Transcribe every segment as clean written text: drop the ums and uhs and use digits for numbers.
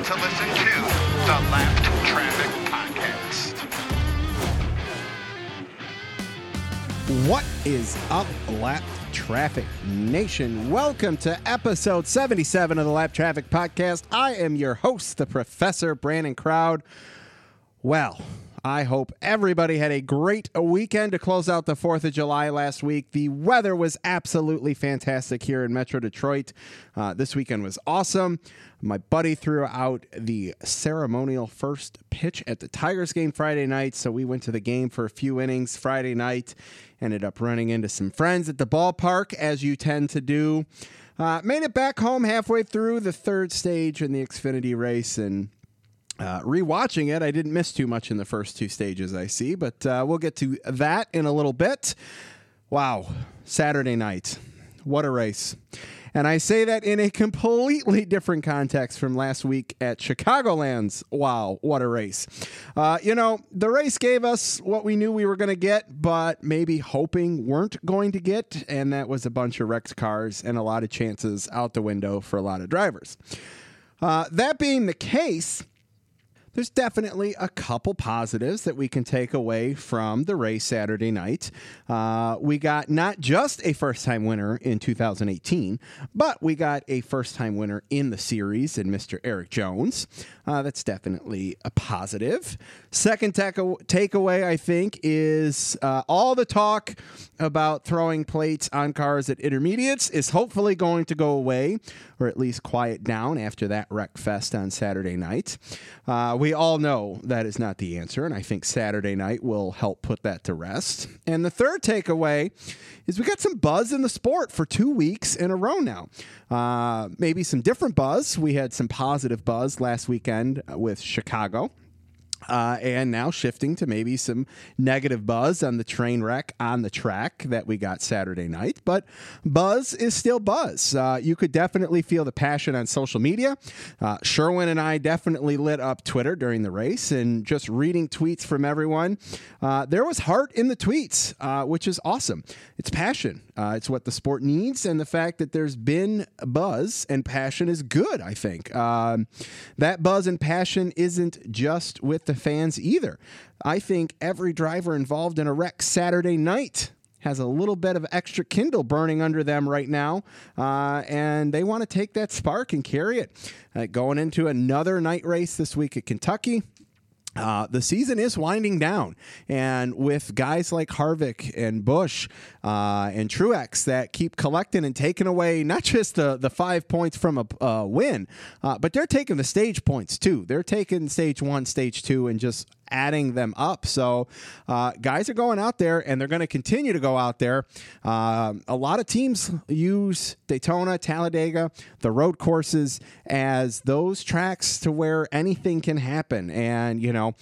to listen to the Lapped Traffic Podcast. What is up, Lapped Traffic Nation? Welcome to episode 77 of the Lapped Traffic Podcast. I am your host, the Professor Brandon Crowd. Well, I hope everybody had a great weekend to close out the 4th of July last week. The weather was absolutely fantastic here in Metro Detroit. This weekend was awesome. My buddy threw out the ceremonial first pitch at the Tigers game Friday night, so we went to the game for a few innings Friday night. Ended up running into some friends at the ballpark, as you tend to do. Made it back home halfway through the third stage in the Xfinity race, and rewatching it, I didn't miss too much in the first two stages, I see, but we'll get to that in a little bit. Wow, Saturday night. What a race. And I say that in a completely different context from last week at Chicagoland's. Wow, what a race. The race gave us what we knew we were going to get, but maybe hoping weren't going to get, and that was a bunch of wrecked cars and a lot of chances out the window for a lot of drivers. That being the case, there's definitely a couple positives that we can take away from the race Saturday night. We got not just a first-time winner in 2018, but we got a first-time winner in the series in Mr. Erik Jones. That's definitely a positive. Second takeaway, I think, is all the talk about throwing plates on cars at intermediates is hopefully going to go away, or at least quiet down after that wreck fest on Saturday night. We all know that is not the answer, and I think Saturday night will help put that to rest. And the third takeaway is we got some buzz in the sport for 2 weeks in a row now. Maybe some different buzz. We had some positive buzz last weekend with Chicago. And now shifting to maybe some negative buzz on the train wreck on the track that we got Saturday night. But buzz is still buzz. You could definitely feel the passion on social media. Sherwin and I definitely lit up Twitter during the race, and just reading tweets from everyone. There was heart in the tweets, which is awesome. It's passion. It's what the sport needs, and the fact that there's been buzz and passion is good, I think. That buzz and passion isn't just with the fans either. I think every driver involved in a wreck Saturday night has a little bit of extra Kindle burning under them right now, and they want to take that spark and carry it. Going into another night race this week at Kentucky. The season is winding down, and with guys like Harvick and Busch and Truex that keep collecting and taking away not just the 5 points from a win, but they're taking the stage points too. They're taking stage 1, stage 2, and just adding them up. So guys are going out there, and they're going to continue to go out there. A lot of teams use Daytona, Talladega, the road courses as those tracks to where anything can happen. And,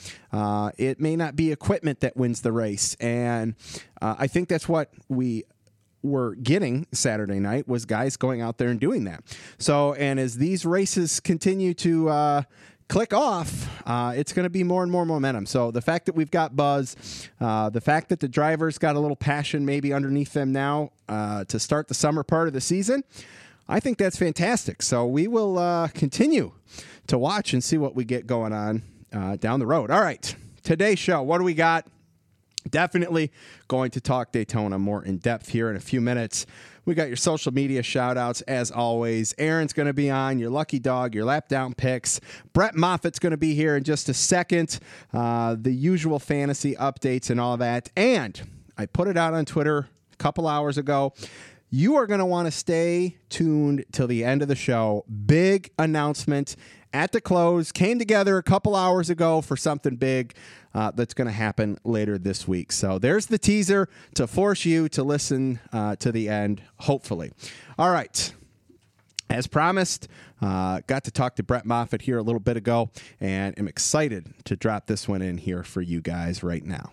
it may not be equipment that wins the race. And I think that's what we were getting Saturday night, was guys going out there and doing that. So, and as these races continue to click off, it's going to be more and more momentum. So the fact that we've got buzz, the fact that the drivers got a little passion maybe underneath them now to start the summer part of the season, I think that's fantastic. So we will continue to watch and see what we get going on down the road. All right, today's show, what do we got? Definitely going to talk Daytona more in depth here in a few minutes. We got your social media shout outs as always. Aaron's going to be on, your lucky dog, your lap down picks. Brett Moffitt's going to be here in just a second. The usual fantasy updates and all that. And I put it out on Twitter a couple hours ago. You are going to want to stay tuned till the end of the show. Big announcement at the close. Came together a couple hours ago for something big that's going to happen later this week. So there's the teaser to force you to listen to the end, hopefully. All right. As promised, got to talk to Brett Moffitt here a little bit ago, and am excited to drop this one in here for you guys right now.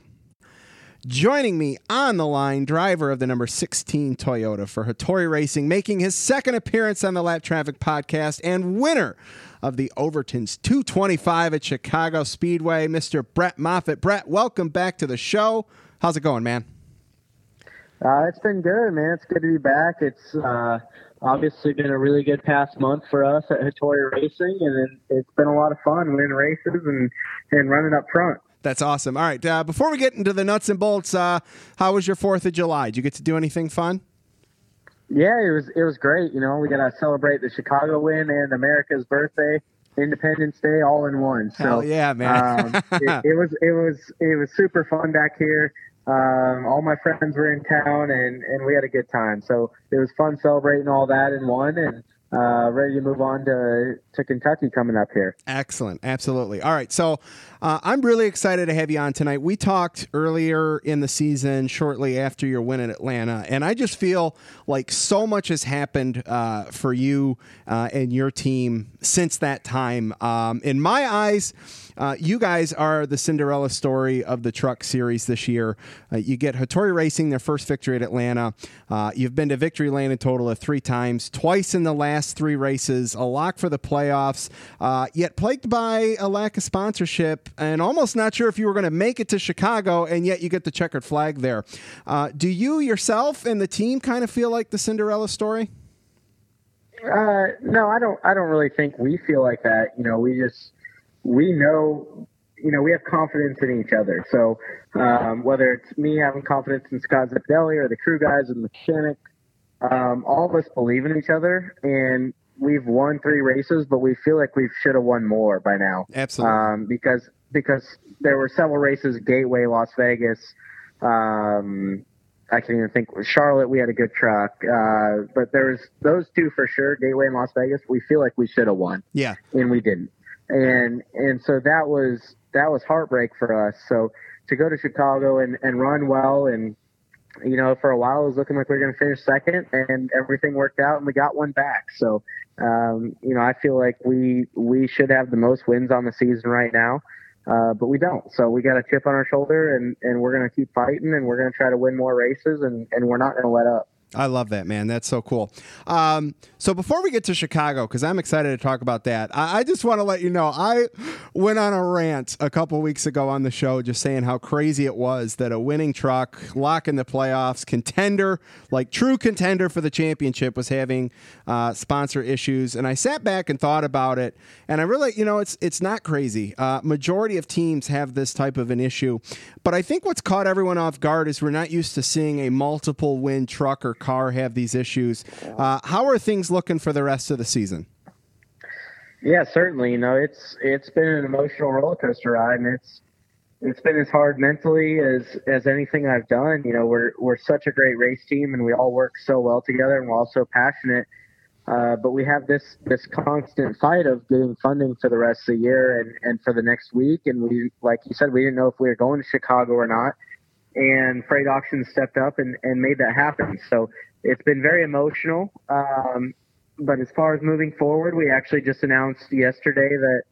Joining me on the line, driver of the number 16 Toyota for Hattori Racing, making his second appearance on the Lap Traffic Podcast, and winner of the Overton's 225 at Chicago Speedway, Mr. Brett Moffitt. Brett, welcome back to the show. How's it going, man? It's been good, man. It's good to be back. It's obviously been a really good past month for us at Hattori Racing, and it's been a lot of fun winning races and running up front. That's awesome. All right, before we get into the nuts and bolts, how was your 4th of July? Did you get to do anything fun? Yeah, it was great. We got to celebrate the Chicago win and America's birthday, Independence Day, all in one. So, hell yeah, man! it was super fun back here. All my friends were in town, and we had a good time. So it was fun celebrating all that in one, and ready to move on to Kentucky coming up here. Excellent. Absolutely. All right. So I'm really excited to have you on tonight. We talked earlier in the season, shortly after your win at Atlanta, and I just feel like so much has happened for you and your team since that time. In my eyes, you guys are the Cinderella story of the truck series this year. You get Hattori Racing their first victory at Atlanta. You've been to victory lane a total of 3 times, twice in the last 3 races, a lock for the playoffs, yet plagued by a lack of sponsorship and almost not sure if you were going to make it to Chicago, and yet you get the checkered flag there. Do you yourself and the team kind of feel like the Cinderella story? No, I don't really think we feel like that. We know, we have confidence in each other. So whether it's me having confidence in Scott Zeppedelli or the crew guys and the mechanic, all of us believe in each other, and we've won 3 races, but we feel like we should have won more by now. Absolutely. Because there were several races, Gateway, Las Vegas. I can't even think. Charlotte, we had a good truck. But there's those 2 for sure, Gateway and Las Vegas. We feel like we should have won. Yeah. And we didn't. And so that was heartbreak for us. So to go to Chicago and run well, and for a while it was looking like we were going to finish second, and everything worked out and we got one back. So I feel like we should have the most wins on the season right now, but we don't. So we got a chip on our shoulder, and we're going to keep fighting, and we're going to try to win more races, and we're not going to let up. I love that, man. That's so cool. So before we get to Chicago, because I'm excited to talk about that, I just want to let you know, I went on a rant a couple weeks ago on the show just saying how crazy it was that a winning truck, lock in the playoffs, contender, like true contender for the championship, was having sponsor issues. And I sat back and thought about it, and I really, it's not crazy. Majority of teams have this type of an issue. But I think what's caught everyone off guard is we're not used to seeing a multiple win truck or car have these issues. How are things looking for the rest of the season? Yeah, certainly. It's been an emotional roller coaster ride, and it's been as hard mentally as anything I've done. We're such a great race team, and we all work so well together, and we're all so passionate. But we have this constant fight of getting funding for the rest of the year and for the next week. And we, like you said, we didn't know if we were going to Chicago or not. And Freight Auctions stepped up and made that happen. So it's been very emotional. But as far as moving forward, we actually just announced yesterday that,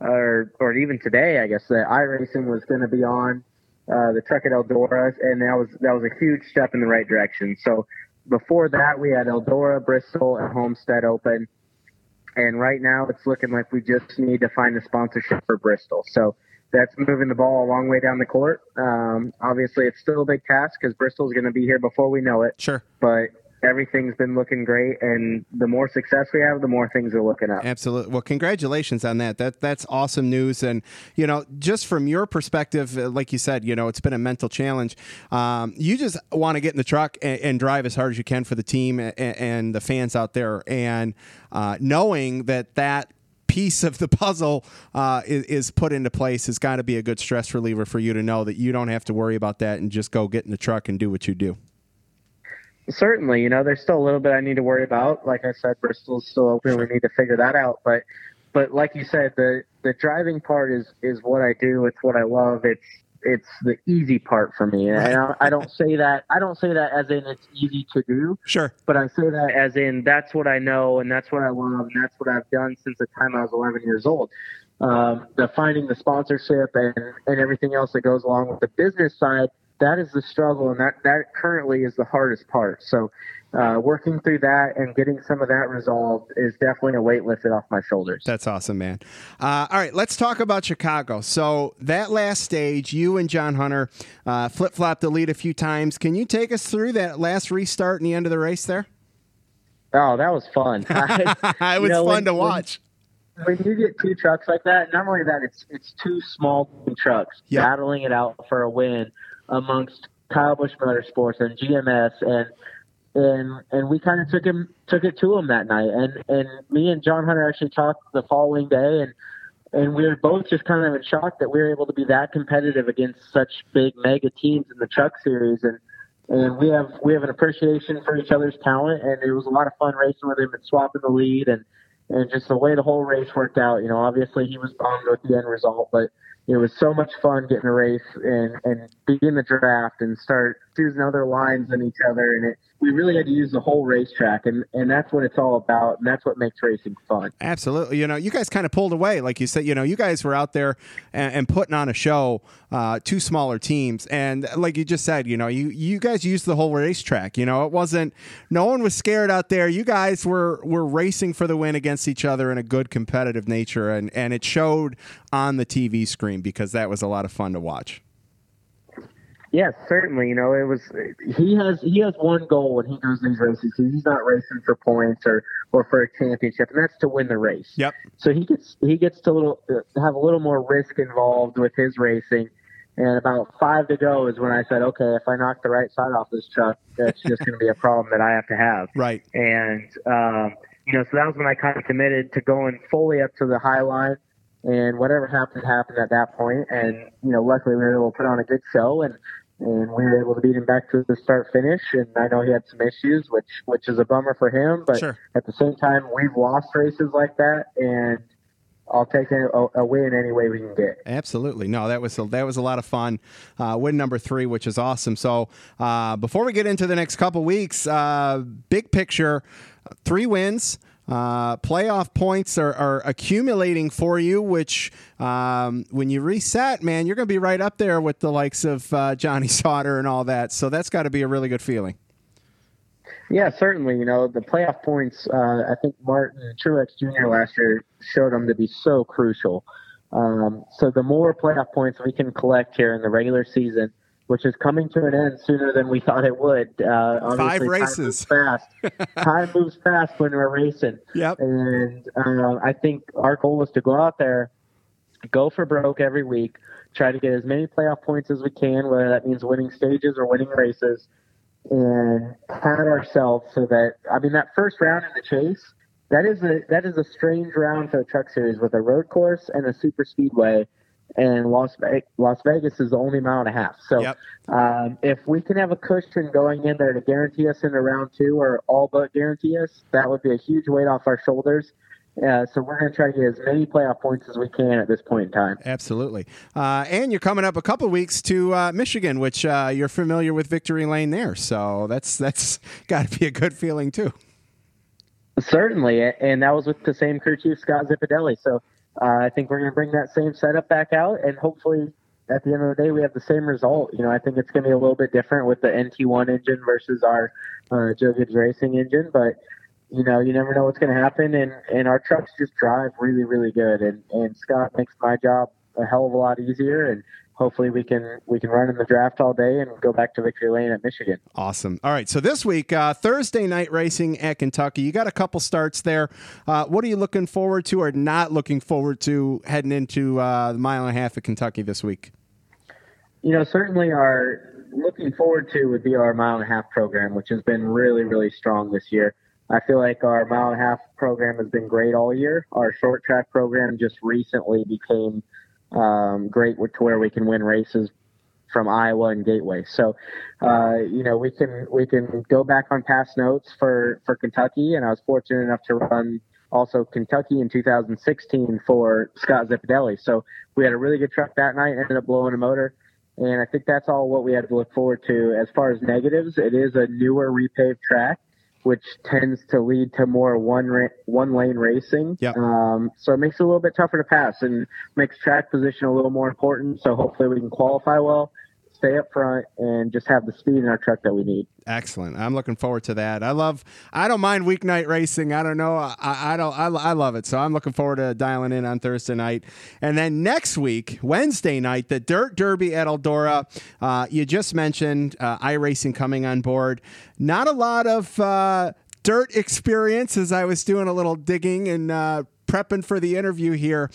or even today, I guess, that iRacing was going to be on the truck at Eldora, and that was a huge step in the right direction. So before that, we had Eldora, Bristol, and Homestead open. And right now it's looking like we just need to find a sponsorship for Bristol. So that's moving the ball a long way down the court. Obviously, it's still a big task because Bristol's going to be here before we know it. Sure. But everything's been looking great, and the more success we have, the more things are looking up. Absolutely. Well, congratulations on that. That's awesome news. And, just from your perspective, like you said, it's been a mental challenge. You just want to get in the truck and drive as hard as you can for the team and the fans out there. And knowing that piece of the puzzle is put into place has got to be a good stress reliever for you to know that you don't have to worry about that and just go get in the truck and do what you do. Certainly, there's still a little bit I need to worry about. Like I said, Bristol's still open. Sure. We need to figure that out. But like you said, the driving part is what I do. It's what I love. It's the easy part for me. And I don't say that as in it's easy to do. Sure. But I say that as in that's what I know, and that's what I love, and that's what I've done since the time I was 11 years old. The finding the sponsorship and everything else that goes along with the business side, that is the struggle, and that currently is the hardest part. So working through that and getting some of that resolved is definitely a weight lifted off my shoulders. That's awesome, man. All right, let's talk about Chicago. So that last stage, you and John Hunter flip-flopped the lead a few times. Can you take us through that last restart and the end of the race there? Oh, that was fun. It was fun to watch. When you get two trucks like that, not only that, it's two small trucks Yep. battling it out for a win amongst Kyle Busch Motorsports and GMS, and we kind of took it to him that night. And me and John Hunter actually talked the following day, and we were both just kind of in shock that we were able to be that competitive against such big mega teams in the truck series. And we have an appreciation for each other's talent, and it was a lot of fun racing with him and swapping the lead and just the way the whole race worked out. You know, obviously he was bummed with the end result, but it was so much fun getting a race and begin the draft and start choosing other lines than each other. And we really had to use the whole racetrack, and that's what it's all about, and that's what makes racing fun. Absolutely. You know, you guys kind of pulled away. Like you said, you know, you guys were out there and putting on a show, two smaller teams. And like you just said, you know, you guys used the whole racetrack. You know, no one was scared out there. You guys were racing for the win against each other in a good competitive nature. And it showed on the TV screen because that was a lot of fun to watch. Yes, certainly. You know, he has one goal when he goes these races. He's not racing for points or for a championship, and that's to win the race. Yep. So he gets to have a little more risk involved with his racing. And about 5 to go is when I said, okay, if I knock the right side off this truck, that's just going to be a problem that I have to have. Right. And you know, so that was when I kind of committed to going fully up to the high line. And whatever happened at that point. And, you know, luckily we were able to put on a good show and we were able to beat him back to the start finish. And I know he had some issues, which is a bummer for him. But Sure. At the same time, we've lost races like that, and I'll take a win any way we can get. Absolutely. No, that was a lot of fun. Win number 3, which is awesome. So before we get into the next couple weeks, big picture, 3 wins. Playoff points are accumulating for you, which when you reset, man, you're going to be right up there with the likes of Johnny Sauter and all that. So that's got to be a really good feeling. Yeah, certainly. You know, the playoff points, I think Martin Truex Jr. last year showed them to be so crucial. So the more playoff points we can collect here in the regular season, which is coming to an end sooner than we thought it would. 5 races. Time moves fast when we're racing. Yep. And I think our goal is to go out there, go for broke every week, try to get as many playoff points as we can, whether that means winning stages or winning races, and pat ourselves so that, I mean, that first round in the chase, that is a strange round for the Truck Series with a road course and a super speedway. And Las Vegas is only 1.5 miles. So yep. If we can have a cushion going in there to guarantee us into round 2 or all but guarantee us, that would be a huge weight off our shoulders. So we're going to try to get as many playoff points as we can at this point in time. Absolutely. And you're coming up a couple of weeks to Michigan, which you're familiar with Victory Lane there. So that's got to be a good feeling too. Certainly. And that was with the same crew chief, Scott Zipadelli. So I think we're going to bring that same setup back out, and hopefully at the end of the day we have the same result. You know, I think it's going to be a little bit different with the NT1 engine versus our Joe Gibbs Racing engine, but you know, you never know what's going to happen, and our trucks just drive really, really good, and Scott makes my job a hell of a lot easier, and hopefully we can run in the draft all day and go back to Victory Lane at Michigan. Awesome. All right. So this week, Thursday night racing at Kentucky. You got a couple starts there. What are you looking forward to or not looking forward to heading into the 1.5 miles at Kentucky this week? You know, certainly our looking forward to would be our 1.5 mile program, which has been really, really strong this year. I feel like our 1.5 mile program has been great all year. Our short track program just recently became great to where we can win races from Iowa and Gateway. So, you know, we can go back on past notes for Kentucky, and I was fortunate enough to run also Kentucky in 2016 for Scott Zipadelli. So we had a really good truck that night, ended up blowing a motor. And I think that's all what we had to look forward to. As far as negatives, it is a newer repaved track, which tends to lead to more one lane racing. Yep. So it makes it a little bit tougher to pass and makes track position a little more important. So hopefully we can qualify well, stay up front, and just have the speed in our truck that we need. Excellent. I'm looking forward to that. I don't mind weeknight racing. I don't know. I love it. So I'm looking forward to dialing in on Thursday night. And then next week, Wednesday night, the Dirt Derby at Eldora. You just mentioned iRacing coming on board. Not a lot of dirt experience as I was doing a little digging and prepping for the interview here.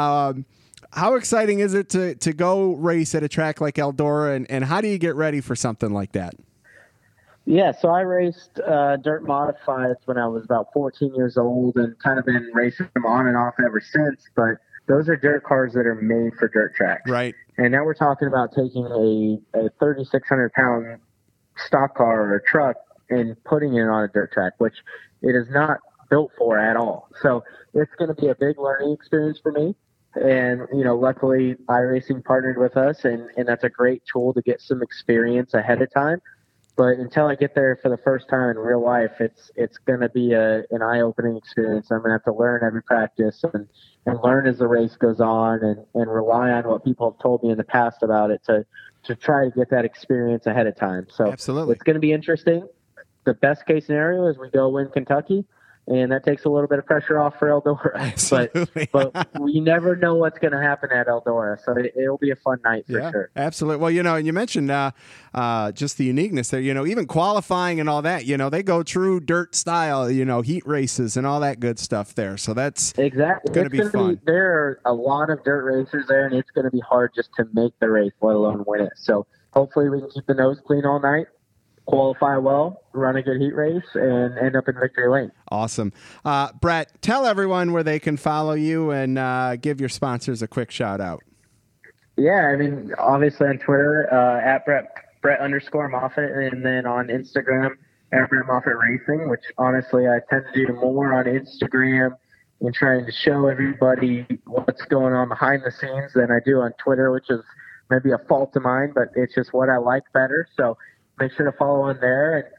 How exciting is it to go race at a track like Eldora, and how do you get ready for something like that? Yeah, so I raced dirt modifieds when I was about 14 years old and kind of been racing them on and off ever since. But those are dirt cars that are made for dirt tracks. Right. And now we're talking about taking a 3,600-pound stock car or a truck and putting it on a dirt track, which it is not built for at all. So it's going to be a big learning experience for me. And, luckily iRacing partnered with us, and that's a great tool to get some experience ahead of time. But until I get there for the first time in real life, it's going to be an eye-opening experience. I'm going to have to learn every practice and learn as the race goes on and rely on what people have told me in the past about it to try to get that experience ahead of time. So Absolutely. It's going to be interesting. The best case scenario is we go win Kentucky, and that takes a little bit of pressure off for Eldora. Absolutely. But we never know what's going to happen at Eldora, so it'll be a fun night for sure. Absolutely. Well, and you mentioned just the uniqueness there. Even qualifying and all that. They go true dirt style. Heat races and all that good stuff there. So that's exactly going to be fun. There are a lot of dirt racers there, and it's going to be hard just to make the race, let alone win it. So hopefully we can keep the nose clean all night, qualify well, run a good heat race, and end up in victory lane. Awesome. Brett, tell everyone where they can follow you and give your sponsors a quick shout out. Yeah, obviously on Twitter, at Brett_Moffitt, and then on Instagram, at Brett Moffitt Racing, which honestly I tend to do more on Instagram and trying to show everybody what's going on behind the scenes than I do on Twitter, which is maybe a fault of mine, but it's just what I like better. So make sure to follow on there.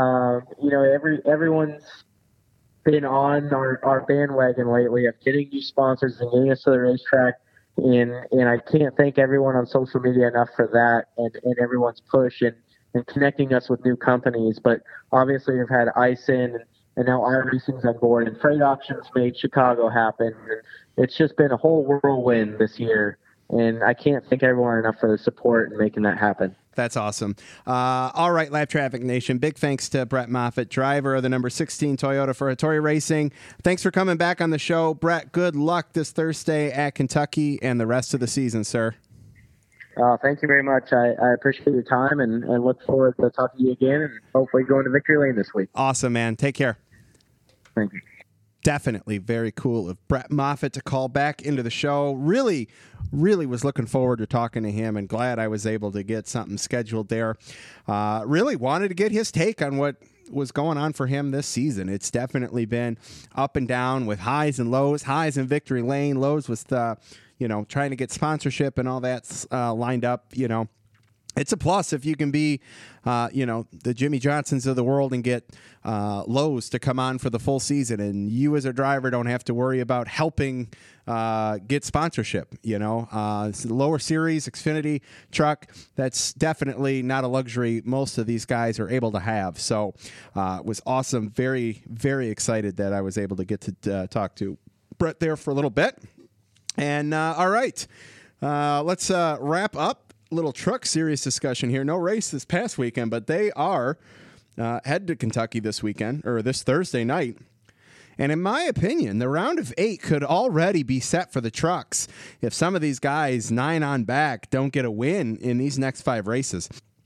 And, everyone's been on our bandwagon lately of getting new sponsors and getting us to the racetrack. And I can't thank everyone on social media enough for that and everyone's push and connecting us with new companies. But obviously we've had Ison and now iRacing's on board, and Freight Auctions made Chicago happen. And it's just been a whole whirlwind this year. And I can't thank everyone enough for the support and making that happen. That's awesome. All right, Lap Traffic Nation, big thanks to Brett Moffitt, driver of the number 16 Toyota for Hattori Racing. Thanks for coming back on the show. Brett, good luck this Thursday at Kentucky and the rest of the season, sir. Thank you very much. I appreciate your time and look forward to talking to you again and hopefully going to victory lane this week. Awesome, man. Take care. Thank you. Definitely very cool of Brett Moffitt to call back into the show. Really was looking forward to talking to him and glad I was able to get something scheduled there. Really wanted to get his take on what was going on for him this season. It's definitely been up and down with highs and lows, highs in victory lane, lows with, trying to get sponsorship and all that lined up, It's a plus if you can be, the Jimmy Johnsons of the world and get Lowe's to come on for the full season, and you as a driver don't have to worry about helping get sponsorship. It's the lower series Xfinity truck. That's definitely not a luxury most of these guys are able to have. So it was awesome. Very, very excited that I was able to get to talk to Brett there for a little bit. And all right, let's wrap up. Little truck series discussion here. No race this past weekend, but they are head to Kentucky this weekend or this Thursday night. And in my opinion, the round of 8 could already be set for the trucks if some of these guys 9 on back don't get a win in these next 5 races.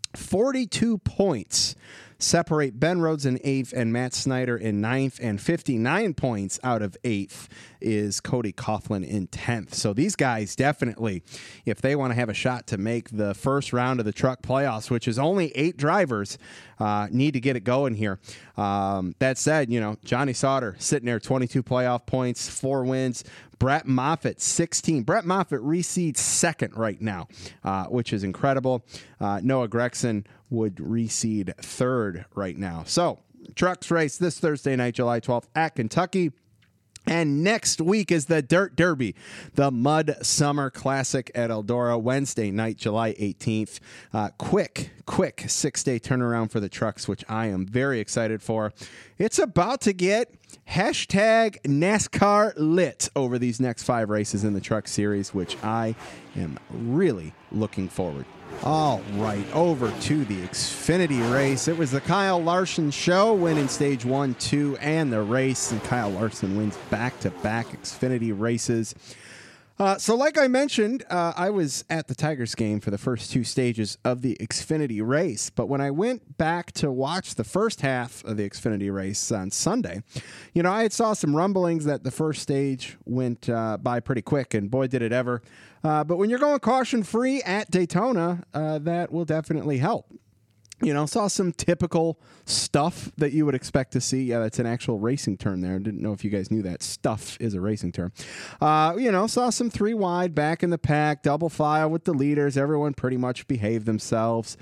42 points separate Ben Rhodes in 8th and Matt Snyder in 9th, and 59 points out of 8th is Cody Coughlin in 10th. So these guys definitely, if they want to have a shot to make the first round of the truck playoffs, which is only 8 drivers, need to get it going here. That said, Johnny Sauter sitting there, 22 playoff points, 4 wins. Brett Moffitt, 16. Brett Moffitt reseeds 2nd right now, which is incredible. Noah Gregson would reseed 3rd right now. So, trucks race this Thursday night, July 12th at Kentucky. And next week is the Dirt Derby, the Mud Summer Classic at Eldora, Wednesday night, July 18th. Quick 6-day turnaround for the trucks, which I am very excited for. It's about to get Hashtag NASCAR lit over these next 5 races in the Truck Series, which I am really looking forward. All right, over to the Xfinity race. It was the Kyle Larson show, winning stage 1, 2, and the race, and Kyle Larson wins back-to-back Xfinity races. So like I mentioned, I was at the Tigers game for the first 2 stages of the Xfinity race. But when I went back to watch the first half of the Xfinity race on Sunday, I had saw some rumblings that the first stage went by pretty quick, and boy, did it ever. But when you're going caution-free at Daytona, that will definitely help. Saw some typical stuff that you would expect to see. Yeah, that's an actual racing term there. Didn't know if you guys knew that. Stuff is a racing term. Saw some 3 wide back in the pack, double file with the leaders. Everyone pretty much behaved themselves.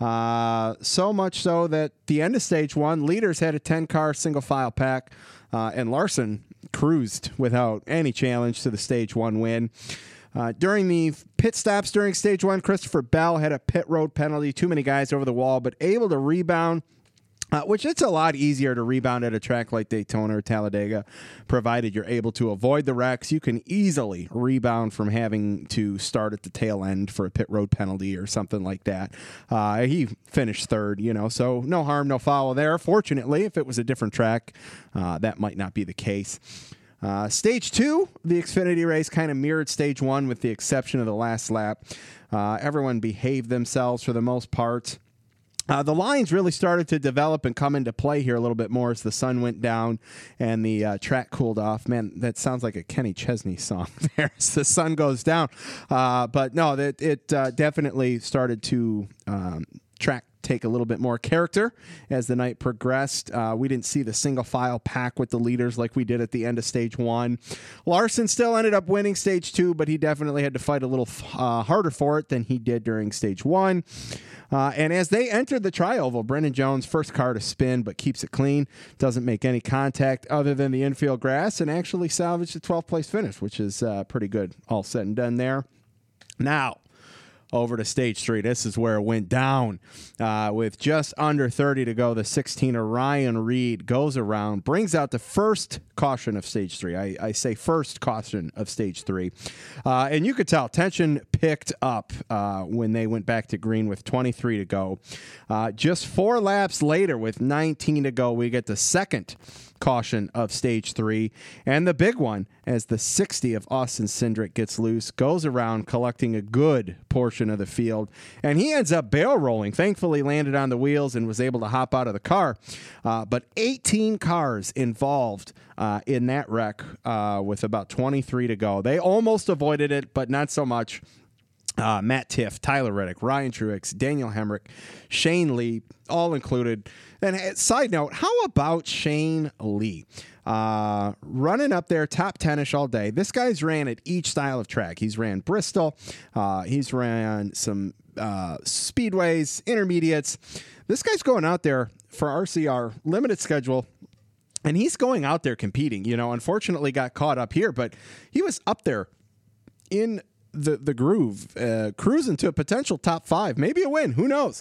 So much so that the end of stage 1, leaders had a 10-car single file pack, and Larson cruised without any challenge to the stage 1 win. During the pit stops during stage 1, Christopher Bell had a pit road penalty, too many guys over the wall, but able to rebound, which it's a lot easier to rebound at a track like Daytona or Talladega, provided you're able to avoid the wrecks. You can easily rebound from having to start at the tail end for a pit road penalty or something like that. He finished 3rd, so no harm, no foul there. Fortunately, if it was a different track, that might not be the case. Stage 2, the Xfinity race kind of mirrored stage 1 with the exception of the last lap. Everyone behaved themselves for the most part. The lines really started to develop and come into play here a little bit more as the sun went down and the track cooled off. Man, that sounds like a Kenny Chesney song there as the sun goes down. But no, it definitely started to track take a little bit more character as the night progressed. We didn't see the single file pack with the leaders like we did at the end of stage 1. Larson still ended up winning stage 2, but he definitely had to fight a little harder for it than he did during stage 1. And as they entered the tri-oval, Brendan Jones, first car to spin, but keeps it clean, doesn't make any contact other than the infield grass, and actually salvaged a 12th place finish, which is pretty good, all said and done there. Now, over to stage 3. This is where it went down. With just under 30 to go, the 16er Ryan Reed goes around, brings out the first caution of stage 3. I say first caution of stage 3. And you could tell tension picked up when they went back to green with 23 to go. Just 4 laps later, with 19 to go, we get the second caution of stage 3, and the big one as the 60 of Austin Cindric gets loose, goes around collecting a good portion of the field, and he ends up barrel rolling. Thankfully landed on the wheels and was able to hop out of the car, but 18 cars involved in that wreck with about 23 to go. They almost avoided it, but not so much. Matt Tiff, Tyler Reddick, Ryan Truex, Daniel Hemrick, Shane Lee, all included. And side note, how about Shane Lee? Running up there, top 10-ish all day. This guy's ran at each style of track. He's ran Bristol. He's ran some speedways, intermediates. This guy's going out there for RCR, limited schedule. And he's going out there competing. Unfortunately got caught up here, but he was up there in the groove, cruising to a potential top 5, maybe a win. Who knows?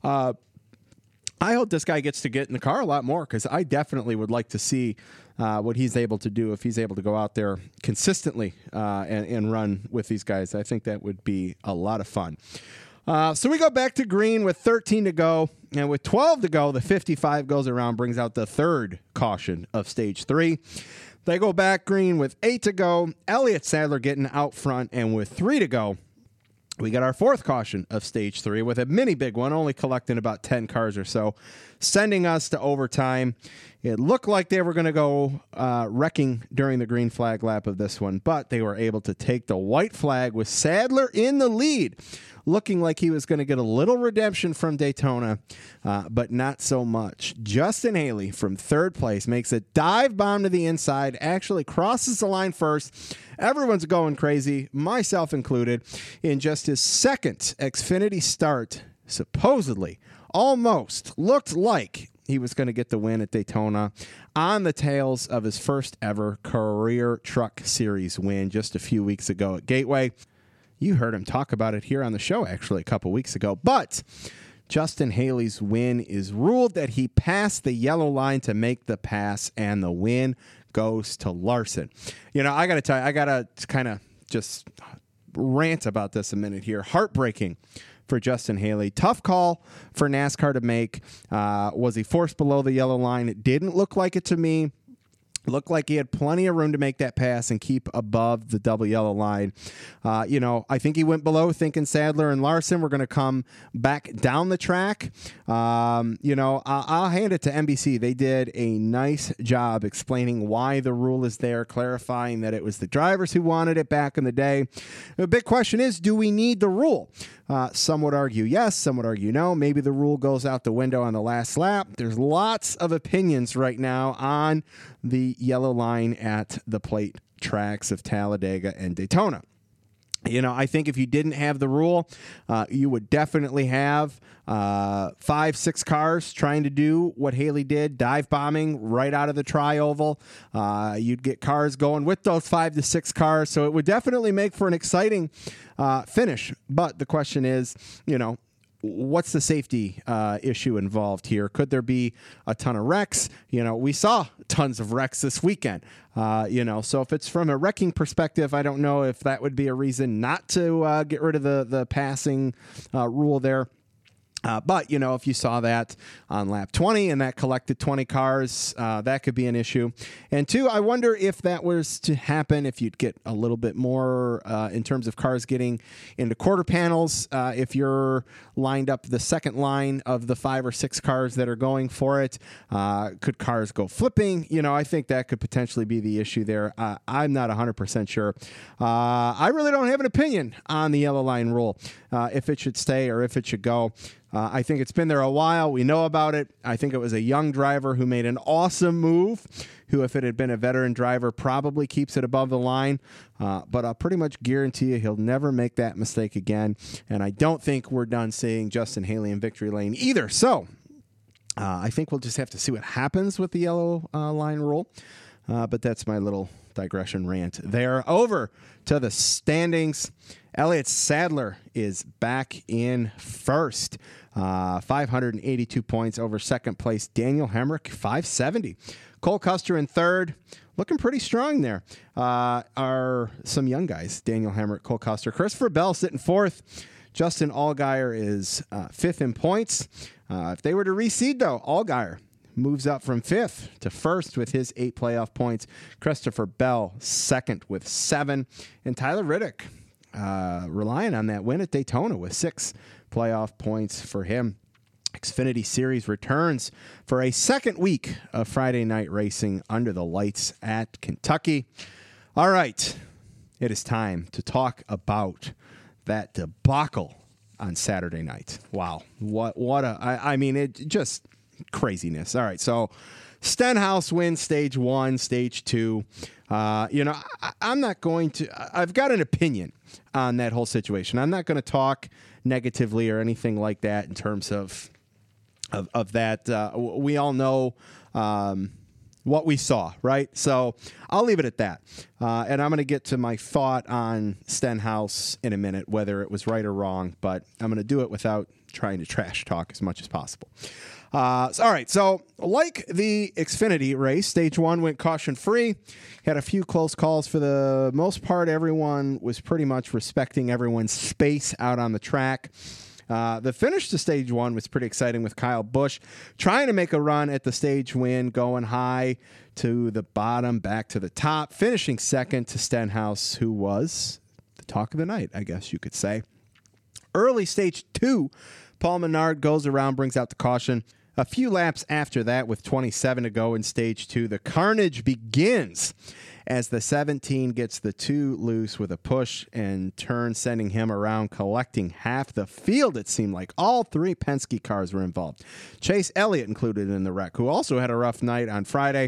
I hope this guy gets to get in the car a lot more, because I definitely would like to see what he's able to do if he's able to go out there consistently and run with these guys. I think that would be a lot of fun. So we go back to green with 13 to go, and with 12 to go, the 55 goes around, brings out the third caution of stage 3. They go back green with 8 to go. Elliott Sadler getting out front, and with 3 to go, we got our fourth caution of stage 3 with a mini big one, only collecting about 10 cars or so, sending us to overtime. It looked like they were going to go wrecking during the green flag lap of this one, but they were able to take the white flag with Sadler in the lead, looking like he was going to get a little redemption from Daytona, but not so much. Justin Haley from third place makes a dive bomb to the inside, actually crosses the line first. Everyone's going crazy, myself included, in just his second Xfinity start. Supposedly, almost looked like he was going to get the win at Daytona on the tails of his first ever career Truck Series win just a few weeks ago at Gateway. You heard him talk about it here on the show, actually, a couple weeks ago. But Justin Haley's win is ruled that he passed the yellow line to make the pass, and the win goes to Larson. I got to tell you, I got to kind of just rant about this a minute here. Heartbreaking for Justin Haley. Tough call for NASCAR to make. Was he forced below the yellow line? It didn't look like it to me. Looked like he had plenty of room to make that pass and keep above the double yellow line. I think he went below thinking Sadler and Larson were going to come back down the track. I'll hand it to NBC. They did a nice job explaining why the rule is there, clarifying that it was the drivers who wanted it back in the day. The big question is, do we need the rule? Some would argue yes, some would argue no. Maybe the rule goes out the window on the last lap. There's lots of opinions right now on the yellow line at the plate tracks of Talladega and Daytona. I think if you didn't have the rule, you would definitely have 5-6 cars trying to do what Haley did, dive bombing right out of the tri-oval. You'd get cars going with those 5 to 6 cars, so it would definitely make for an exciting finish. But the question is, what's the safety issue involved here? Could there be a ton of wrecks? We saw tons of wrecks this weekend. So if it's from a wrecking perspective, I don't know if that would be a reason not to get rid of the passing rule there. But if you saw that on lap 20 and that collected 20 cars, that could be an issue. And two, I wonder if that was to happen, if you'd get a little bit more in terms of cars getting into quarter panels. If you're lined up the second line of the 5 or 6 cars that are going for it, could cars go flipping? I think that could potentially be the issue there. I'm not 100% sure. I really don't have an opinion on the yellow line rule, if it should stay or if it should go. I think it's been there a while. We know about it. I think it was a young driver who made an awesome move, who, if it had been a veteran driver, probably keeps it above the line. But I'll pretty much guarantee you he'll never make that mistake again. And I don't think we're done seeing Justin Haley in victory lane either. So I think we'll just have to see what happens with the yellow line rule. But that's my little digression rant there. Over to the standings. Elliott Sadler is back in first. 582 points over second place. Daniel Hemrick, 570. Cole Custer in third. Looking pretty strong there. Are some young guys. Daniel Hemrick, Cole Custer. Christopher Bell sitting fourth. Justin Allgaier is fifth in points. If they were to reseed, though, Allgaier moves up from fifth to first with his 8 playoff points. Christopher Bell second with 7. And Tyler Riddick relying on that win at Daytona with 6 playoff points for him. Xfinity Series returns for a second week of Friday night racing under the lights at Kentucky. All right, it is time to talk about that debacle on Saturday night. Wow, it just craziness. All right, so Stenhouse wins stage 1, stage 2. I'm not going to. I've got an opinion on that whole situation. I'm not going to talk negatively or anything like that in terms of that. We all know what we saw, right? So I'll leave it at that. And I'm going to get to my thought on Stenhouse in a minute, whether it was right or wrong, but I'm going to do it without trying to trash talk as much as possible. All right, so like the Xfinity race, stage 1 went caution-free. Had a few close calls. For the most part, everyone was pretty much respecting everyone's space out on the track. The finish to stage 1 was pretty exciting with Kyle Busch trying to make a run at the stage win, going high to the bottom, back to the top, finishing second to Stenhouse, who was the talk of the night, I guess you could say. Early stage 2, Paul Menard goes around, brings out the caution. A few laps after that, with 27 to go in stage 2, the carnage begins as the 17 gets the 2 loose with a push and turn, sending him around, collecting half the field, it seemed like. All 3 Penske cars were involved. Chase Elliott included in the wreck, who also had a rough night on Friday.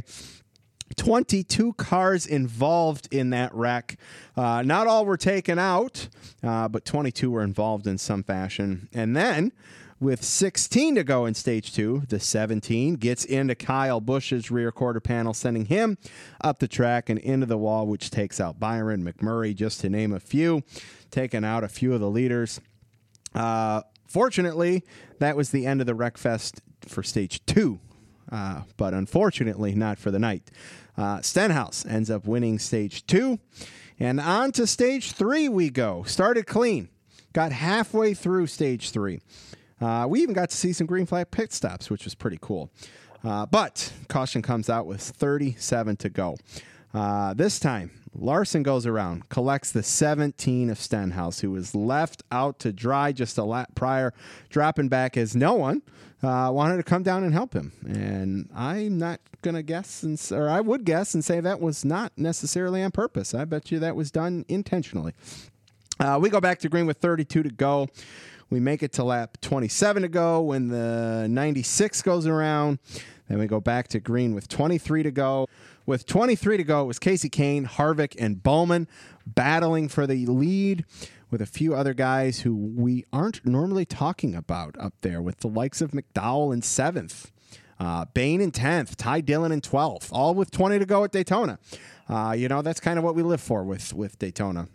22 cars involved in that wreck. Not all were taken out, but 22 were involved in some fashion. And then, with 16 to go in stage 2, the 17 gets into Kyle Busch's rear quarter panel, sending him up the track and into the wall, which takes out Byron McMurray, just to name a few, taking out a few of the leaders. Fortunately, that was the end of the Wreckfest for stage 2, but unfortunately not for the night. Stenhouse ends up winning stage 2, and on to stage 3 we go. Started clean, got halfway through stage 3. We even got to see some green flag pit stops, which was pretty cool. But caution comes out with 37 to go. This time, Larson goes around, collects the 17 of Stenhouse, who was left out to dry just a lap prior, dropping back as no one wanted to come down and help him. And I'm not going to guess, or I would guess and say that was not necessarily on purpose. I bet you that was done intentionally. We go back to green with 32 to go. We make it to lap 27 to go when the 96 goes around. Then we go back to green with 23 to go. With 23 to go, it was Kasey Kahne, Harvick, and Bowman battling for the lead with a few other guys who we aren't normally talking about up there, with the likes of McDowell in 7th, Bain in 10th, Ty Dillon in 12th, all with 20 to go at Daytona. That's kind of what we live for with Daytona.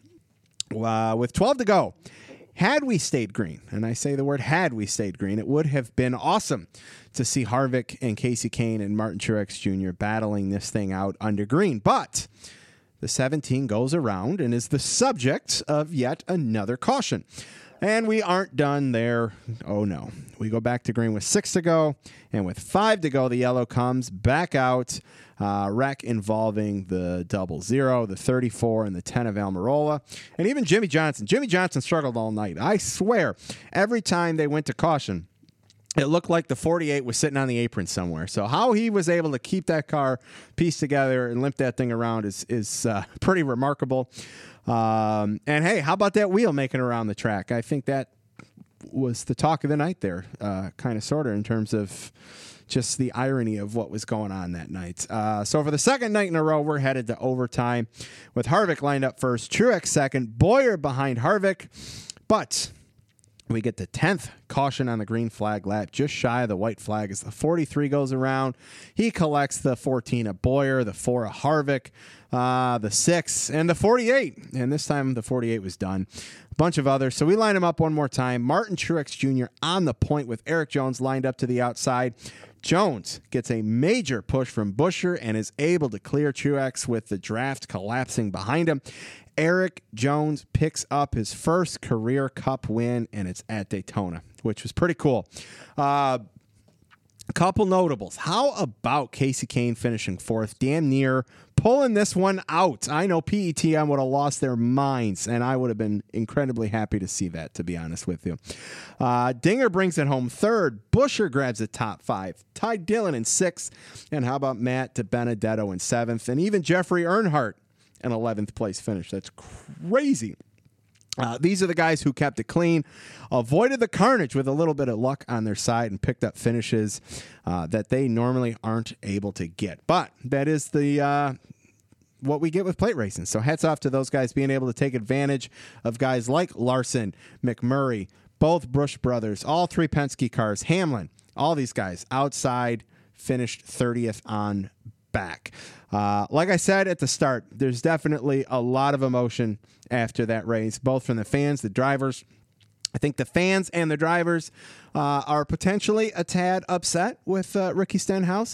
With 12 to go, had we stayed green, and I say the word had we stayed green, it would have been awesome to see Harvick and Kasey Kahne and Martin Truex Jr. battling this thing out under green. But the 17 goes around and is the subject of yet another caution. And we aren't done there. Oh, no. We go back to green with 6 to go. And with 5 to go, the yellow comes back out. Wreck involving the 00, the 34, and the 10 of Almirola. And even Jimmy Johnson. Jimmy Johnson struggled all night. I swear, every time they went to caution, it looked like the 48 was sitting on the apron somewhere. So how he was able to keep that car pieced together and limp that thing around is pretty remarkable. And hey, how about that wheel making around the track? I think that was the talk of the night there, kind of sort of in terms of just the irony of what was going on that night. So for the second night in a row, we're headed to overtime with Harvick lined up first, Truex second, Bowyer behind Harvick. But we get the 10th caution on the green flag lap, just shy of the white flag as the 43 goes around. He collects the 14 of Bowyer, the 4 of Harvick, the 6, and the 48. And this time the 48 was done. A bunch of others. So we line them up one more time. Martin Truex Jr. on the point with Erik Jones lined up to the outside. Jones gets a major push from Buescher and is able to clear Truex with the draft collapsing behind him. Erik Jones picks up his first career Cup win, and it's at Daytona, which was pretty cool. A couple notables. How about Kasey Kahne finishing 4th? Damn near pulling this one out. I know PETM would have lost their minds, and I would have been incredibly happy to see that, to be honest with you. Dinger brings it home 3rd. Buescher grabs the top 5. Ty Dillon in 6th. And how about Matt DiBenedetto in 7th? And even Jeffrey Earnhardt an 11th place finish. That's crazy. These are the guys who kept it clean, avoided the carnage with a little bit of luck on their side, and picked up finishes that they normally aren't able to get. But that is the what we get with plate racing. So hats off to those guys being able to take advantage of guys like Larson, McMurray, both Busch brothers, all 3 Penske cars, Hamlin, all these guys outside, finished 30th on back. Like I said at the start, there's definitely a lot of emotion after that race, both from the fans, the drivers. I think the fans and the drivers are potentially a tad upset with Ricky Stenhouse.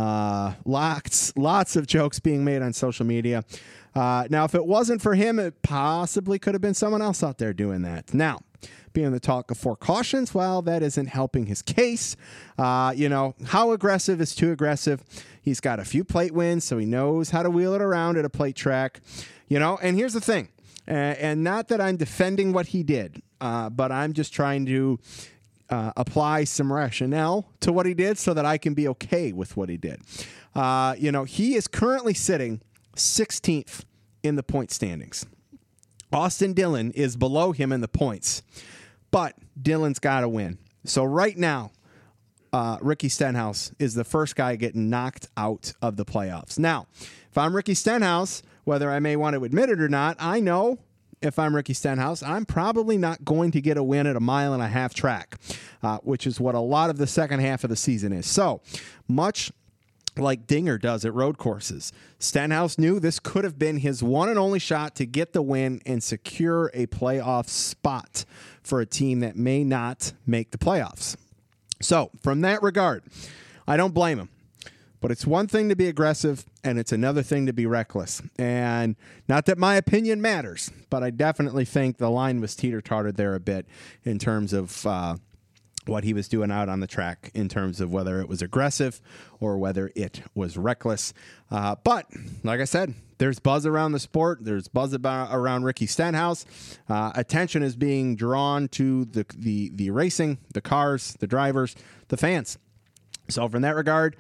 Lots of jokes being made on social media. Now, if it wasn't for him, it possibly could have been someone else out there doing that. Now, being the talk of 4 cautions, well, that isn't helping his case. How aggressive is too aggressive? He's got a few plate wins, so he knows how to wheel it around at a plate track. And here's the thing, and not that I'm defending what he did, but I'm just trying to apply some rationale to what he did so that I can be okay with what he did. He is currently sitting 16th in the point standings. Austin Dillon is below him in the points, but Dillon's got to win. So right now, Ricky Stenhouse is the first guy getting knocked out of the playoffs. Now, if I'm Ricky Stenhouse, whether I may want to admit it or not, I know if I'm Ricky Stenhouse, I'm probably not going to get a win at a 1.5 mile track, which is what a lot of the second half of the season is. So much like Dinger does at road courses, Stenhouse knew this could have been his one and only shot to get the win and secure a playoff spot for a team that may not make the playoffs. So, from that regard, I don't blame him. But it's one thing to be aggressive, and it's another thing to be reckless. And not that my opinion matters, but I definitely think the line was teeter-tottered there a bit in terms of what he was doing out on the track, in terms of whether it was aggressive or whether it was reckless. But, like I said, there's buzz around the sport. There's buzz around Ricky Stenhouse. Attention is being drawn to the racing, the cars, the drivers, the fans. So from that regard,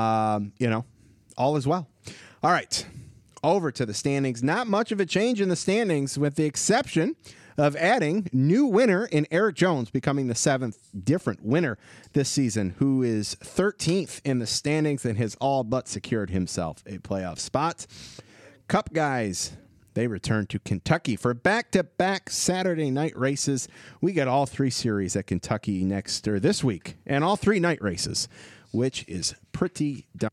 all is well. All right, over to the standings. Not much of a change in the standings, with the exception of adding new winner in Eric Jones, becoming the 7th different winner this season, who is 13th in the standings and has all but secured himself a playoff spot. Cup guys, they return to Kentucky for back-to-back Saturday night races. We got all 3 series at Kentucky this week, and all 3 night races, which is pretty dumb.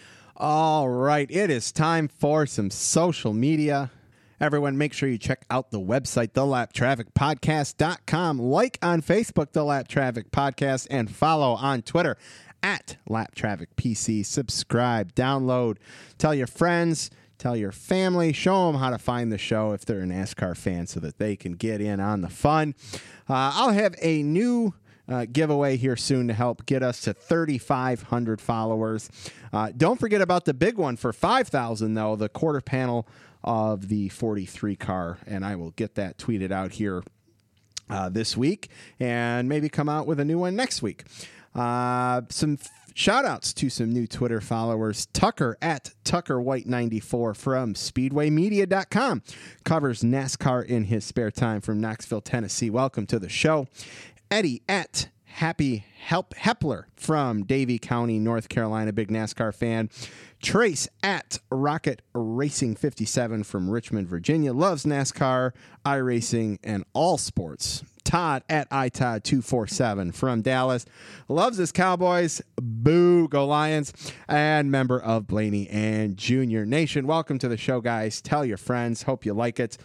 All right, it is time for some social media. Everyone, make sure you check out the website, thelaptrafficpodcast.com. Like on Facebook, The Lap Traffic Podcast, and follow on Twitter at LapTrafficPC. Subscribe, download, tell your friends, tell your family, show them how to find the show if they're a NASCAR fan so that they can get in on the fun. I'll have a new giveaway here soon to help get us to 3,500 followers. Don't forget about the big one for 5,000, though, the quarter panel of the 43 car, and I will get that tweeted out here this week and maybe come out with a new one next week. Some shout outs to some new Twitter followers. Tucker at TuckerWhite94 from SpeedwayMedia.com covers NASCAR in his spare time from Knoxville, Tennessee. Welcome to the show. Eddie at Happy Hepler from Davie County, North Carolina, big NASCAR fan. Trace at Rocket Racing 57 from Richmond, Virginia, loves NASCAR, iRacing, and all sports. Todd at iTodd247 from Dallas, loves his Cowboys, boo, go Lions, and member of Blaney and Junior Nation. Welcome to the show, guys. Tell your friends. Hope you like it.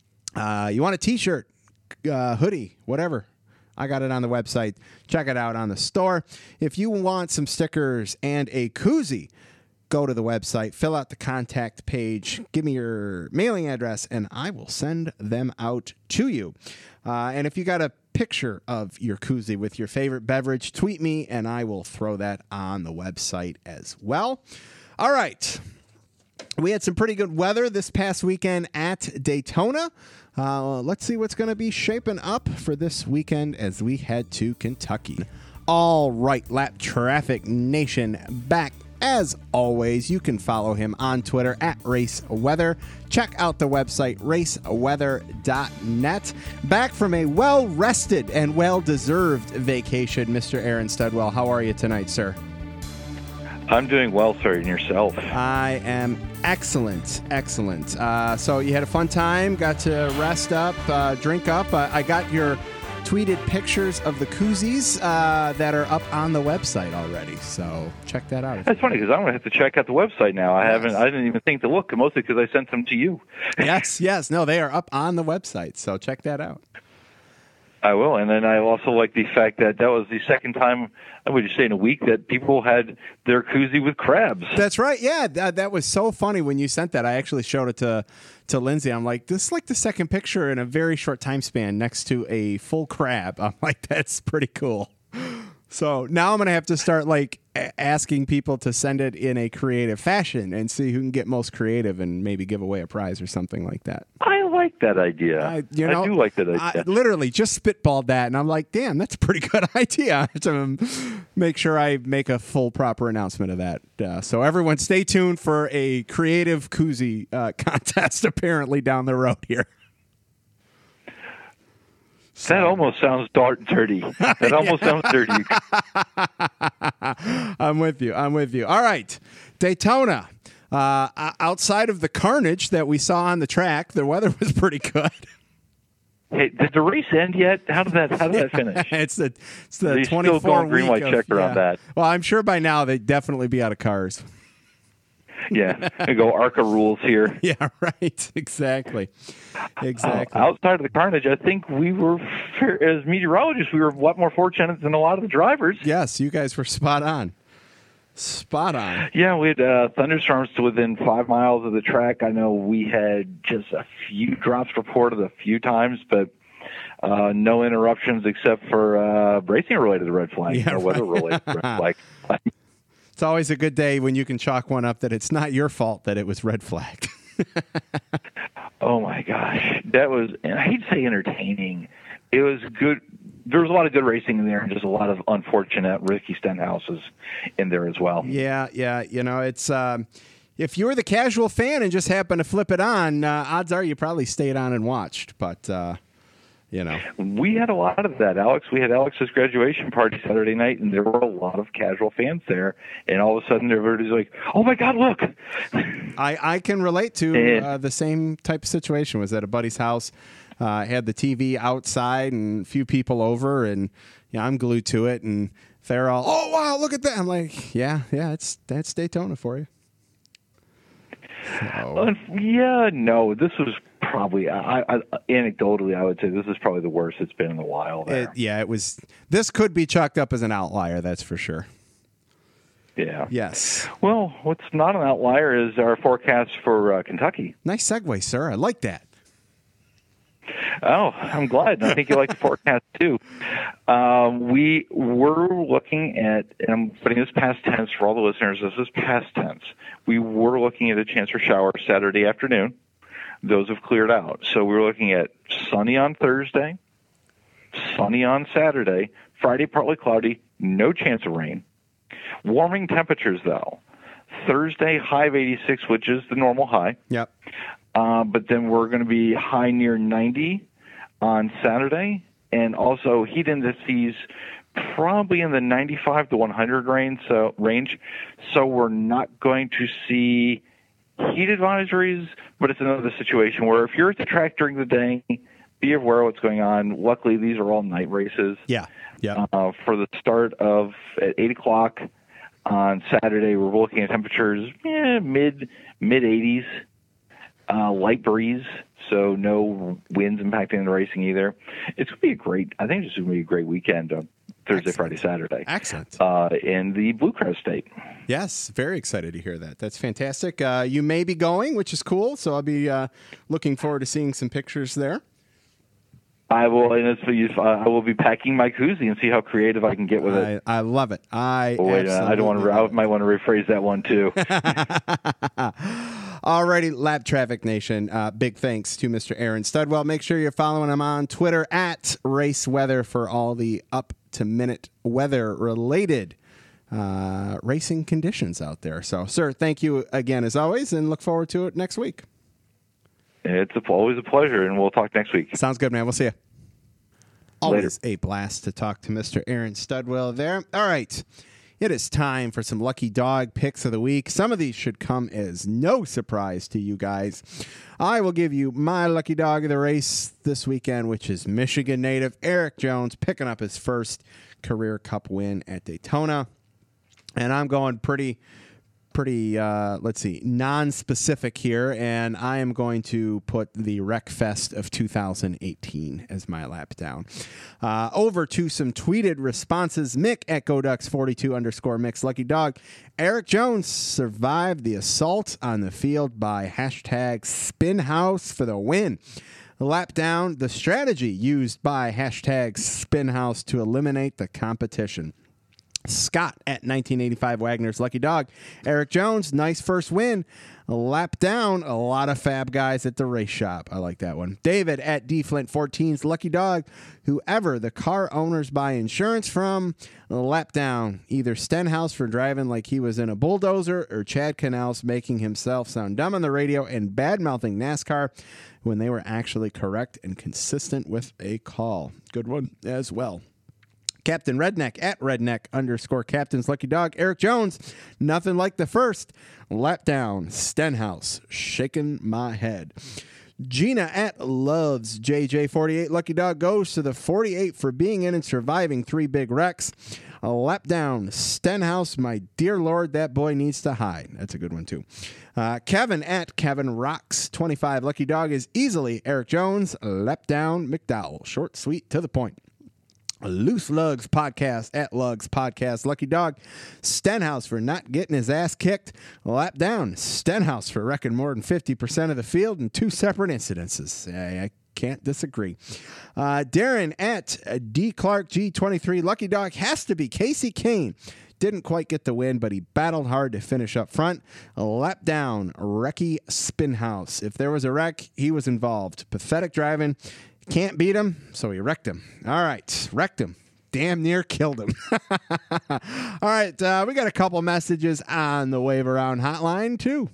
You want a t-shirt, hoodie, whatever, I got it on the website. Check it out on the store. If you want some stickers and a koozie, go to the website, fill out the contact page, give me your mailing address, and I will send them out to you. And if you got a picture of your koozie with your favorite beverage, tweet me, and I will throw that on the website as well. All right. We had some pretty good weather this past weekend at Daytona. Let's see what's going to be shaping up for this weekend as we head to Kentucky. All right, Lap Traffic Nation back. As always, you can follow him on Twitter at RaceWeather. Check out the website, raceweather.net. Back from a well-rested and well-deserved vacation, Mr. Aaron Studwell. How are you tonight, sir? I'm doing well, sir, and yourself? I am excellent, excellent. So you had a fun time, got to rest up, drink up. I got your tweeted pictures of the koozies that are up on the website already, so check that out. That's funny because I'm going to have to check out the website now. I didn't even think to look, mostly because I sent them to you. Yes. No, they are up on the website, so check that out. I will, and then I also like the fact that was the second time, I would just say in a week, that people had their koozie with crabs. That's right, yeah. That was so funny when you sent that. I actually showed it to Lindsay. I'm like, this is like the second picture in a very short time span next to a full crab. I'm like, that's pretty cool. So now I'm going to have to start like asking people to send it in a creative fashion and see who can get most creative and maybe give away a prize or something like that. I like that idea. I do like that idea. I literally just spitballed that, and I'm like, damn, that's a pretty good idea to make sure I make a full proper announcement of that. So everyone stay tuned for a creative koozie contest apparently down the road here. That almost sounds dirty. That almost sounds dirty. I'm with you. All right. Daytona. Outside of the carnage that we saw on the track, the weather was pretty good. Hey, did the race end yet? How did that finish? It's the so 24 still going green week light checker on that. Well, I'm sure by now they'd definitely be out of cars. Yeah, I go ARCA rules here. Yeah, right. Exactly. Outside of the carnage, I think we were, as meteorologists, we were a lot more fortunate than a lot of the drivers. Yes, you guys were spot on. Spot on. Yeah, we had thunderstorms to within 5 miles of the track. I know we had just a few drops reported a few times, but no interruptions except for racing-related red flag, Yeah, right. weather-related red flag. It's always a good day when you can chalk one up that it's not your fault that it was red flagged. Oh my gosh, that was, and I hate to say entertaining. It was good. There was a lot of good racing in there, and just a lot of unfortunate Ricky Stenhouses in there as well. Yeah. You know, it's if you were the casual fan and just happened to flip it on, odds are you probably stayed on and watched. But you know, we had a lot of that, Alex. We had Alex's graduation party Saturday night, and there were a lot of casual fans there. And all of a sudden, everybody's like, "Oh my God, look!" I can relate to the same type of situation. Was at a buddy's house, had the TV outside and a few people over, and I'm glued to it, and they're all, "Oh wow, look at that!" I'm like, "Yeah, that's Daytona for you." So. No, this was probably, I anecdotally, I would say this is probably the worst it's been in a while there. It was. This could be chalked up as an outlier, that's for sure. Yeah. Yes. Well, what's not an outlier is our forecast for Kentucky. Nice segue, sir. I like that. Oh, I'm glad. I think you like the forecast too. We were looking at, and I'm putting this past tense for all the listeners, this is past tense. We were looking at a chance for showers Saturday afternoon. Those have cleared out. So we were looking at sunny on Thursday, sunny on Saturday, Friday partly cloudy, no chance of rain. Warming temperatures, though. Thursday, high of 86, which is the normal high. Yep. But then we're going to be high near 90 on Saturday, and also heat indices probably in the 95 to 100 range. So we're not going to see heat advisories, but it's another situation where if you're at the track during the day, be aware of what's going on. Luckily, these are all night races. Yeah. For the start of at 8 o'clock on Saturday, we're looking at temperatures mid 80s. Light breeze, so no winds impacting the racing either. It's going to be I think it's going to be a great weekend on Thursday, Friday, Saturday. Excellent. In the Blue Crest State. Yes, very excited to hear that. That's fantastic. You may be going, which is cool, so I'll be looking forward to seeing some pictures there. I will, and I will be packing my koozie and see how creative I can get with it. I love it. I don't want to. I might want to rephrase that one too. Alrighty, Lap Traffic Nation. Big thanks to Mr. Aaron Studwell. Make sure you're following him on Twitter at Race Weather for all the up-to-minute weather-related racing conditions out there. So, sir, thank you again as always, and look forward to it next week. It's always a pleasure, and we'll talk next week. Sounds good, man. We'll see you. Always Later. a blast to talk to Mr. Aaron Studwell there. All right. It is time for some lucky dog picks of the week. Some of these should come as no surprise to you guys. I will give you my lucky dog of the race this weekend, which is Michigan native Erik Jones picking up his first career Cup win at Daytona. And I'm going pretty non-specific here, and I am going to put the Wreckfest of 2018 as my lap down. Over to some tweeted responses. Mick at GoDucks42_Mick's lucky dog. Erik Jones survived the assault on the field by hashtag Spinhouse for the win. Lap down, the strategy used by hashtag Spinhouse to eliminate the competition. Scott at 1985 Wagner's lucky dog. Erik Jones, nice first win. Lap down, a lot of fab guys at the race shop. I like that one. David at DFlint14's lucky dog. Whoever the car owners buy insurance from, lap down. Either Stenhouse for driving like he was in a bulldozer, or Chad Canals making himself sound dumb on the radio and bad-mouthing NASCAR when they were actually correct and consistent with a call. Good one as well. Captain Redneck at Redneck_Captain's lucky dog. Erik Jones, nothing like the first. Lap down, Stenhouse, shaking my head. Gina at Loves JJ48 lucky dog goes to the 48 for being in and surviving 3 big wrecks. A lap down, Stenhouse, my dear Lord, that boy needs to hide. That's a good one, too. Kevin at Kevin Rocks 25. Lucky Dog is easily Eric Jones. Lap down, McDowell. Short, sweet, to the point. Loose Lugs Podcast at Lugs Podcast. Lucky Dog, Stenhouse for not getting his ass kicked. Lap down, Stenhouse for wrecking more than 50% of the field in 2 separate incidences. I can't disagree. Darren at D Clark G23. Lucky Dog has to be Casey Kane. Didn't quite get the win, but he battled hard to finish up front. A lap down, Wrecky Spinhouse. If there was a wreck, he was involved. Pathetic driving. Can't beat him, so he wrecked him. All right, wrecked him. Damn near killed him. All right, we got a couple messages on the Wave Around hotline, too.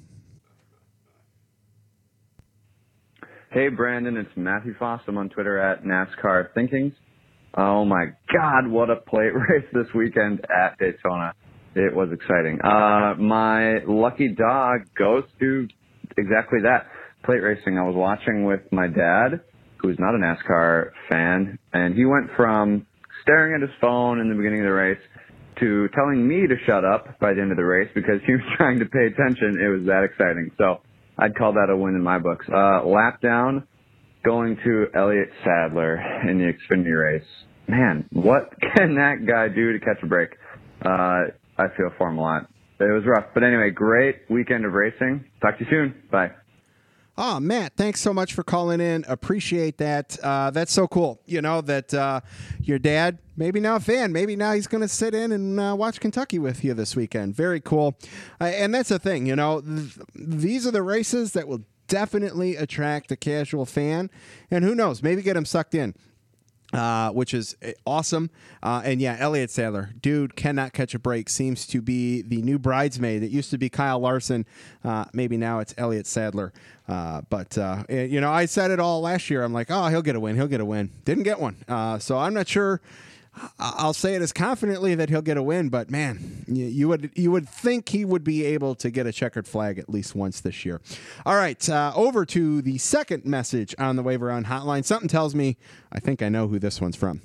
Hey, Brandon, it's Matthew Foss. I'm on Twitter at NASCAR Thinkings. Oh, my God, what a plate race this weekend at Daytona. It was exciting. My lucky dog goes to exactly that, plate racing. I was watching with my dad, who's not a NASCAR fan, and he went from staring at his phone in the beginning of the race to telling me to shut up by the end of the race because he was trying to pay attention. It was that exciting. So I'd call that a win in my books. Lap down, going to Elliott Sadler in the Xfinity race. Man, what can that guy do to catch a break? I feel for him a lot. It was rough. But anyway, great weekend of racing. Talk to you soon. Bye. Oh, Matt, thanks so much for calling in. Appreciate that. That's so cool. You know, that your dad, maybe now a fan, maybe now he's going to sit in and watch Kentucky with you this weekend. Very cool. And that's the thing, you know, these are the races that will definitely attract the casual fan. And who knows, maybe get him sucked in. Which is awesome. And yeah, Elliott Sadler, dude, cannot catch a break. Seems to be the new bridesmaid. It used to be Kyle Larson. Maybe now it's Elliott Sadler. But you know, I said it all last year. I'm like, oh, he'll get a win. He'll get a win. Didn't get one. So I'm not sure. I'll say it as confidently that he'll get a win, but man, you would think he would be able to get a checkered flag at least once this year. All right, over to the second message on the Wave Around hotline. Something tells me I think I know who this one's from.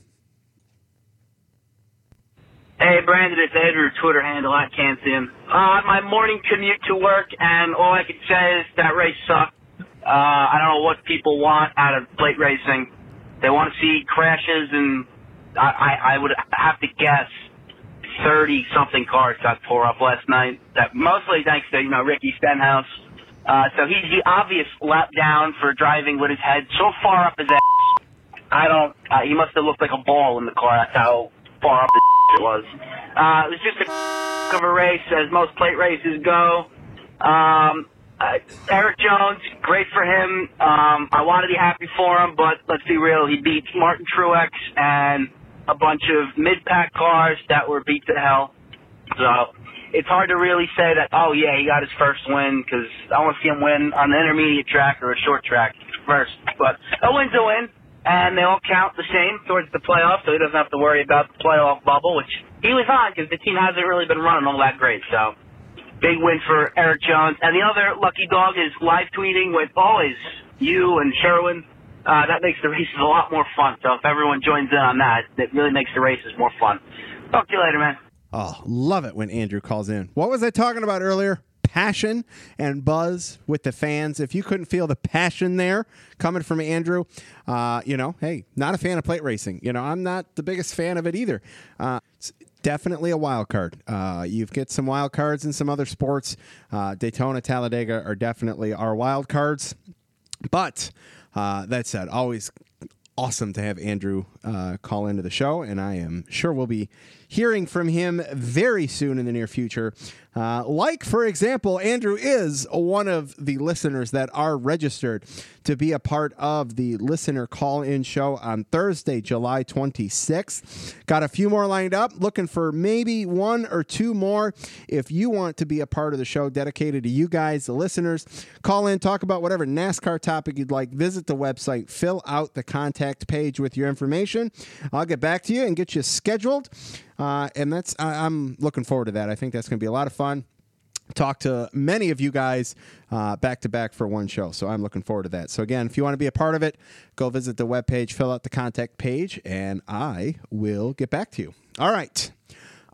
Hey, Brandon, it's Andrew, Twitter handle at Cansim. My morning commute to work, and all I can say is that race sucked. I don't know what people want out of plate racing. They want to see crashes, and I would have to guess 30-something cars got tore up last night. That mostly thanks to, Ricky Stenhouse. So he's the obvious lap down for driving with his head so far up his ass. He must have looked like a ball in the car. That's how far up his it was. It was just of a race, as most plate races go. Eric Jones, great for him. I want to be happy for him, but let's be real. He beat Martin Truex and a bunch of mid-pack cars that were beat to hell. So it's hard to really say that, oh, yeah, he got his first win, because I want to see him win on the intermediate track or a short track first. But a win's a win, and they all count the same towards the playoffs, so he doesn't have to worry about the playoff bubble, which he was on because the team hasn't really been running all that great. So big win for Eric Jones. And the other lucky dog is live tweeting with always you and Sherwin. That makes the races a lot more fun. So if everyone joins in on that, it really makes the races more fun. Talk to you later, man. Oh, love it when Andrew calls in. What was I talking about earlier? Passion and buzz with the fans. If you couldn't feel the passion there coming from Andrew, hey, not a fan of plate racing. I'm not the biggest fan of it either. It's definitely a wild card. You get some wild cards in some other sports. Daytona, Talladega are definitely our wild cards. But that said, always awesome to have Andrew call into the show, and I am sure we'll be hearing from him very soon in the near future. Like, for example, Andrew is one of the listeners that are registered to be a part of the listener call-in show on Thursday, July 26th. Got a few more lined up, looking for maybe one or two more. If you want to be a part of the show dedicated to you guys, the listeners, call in, talk about whatever NASCAR topic you'd like, visit the website, fill out the contact page with your information. I'll get back to you and get you scheduled. And I'm looking forward to that. I think that's going to be a lot of fun. Talk to many of you guys back to back for one show. So I'm looking forward to that. So again, if you want to be a part of it, go visit the webpage, fill out the contact page, and I will get back to you. All right.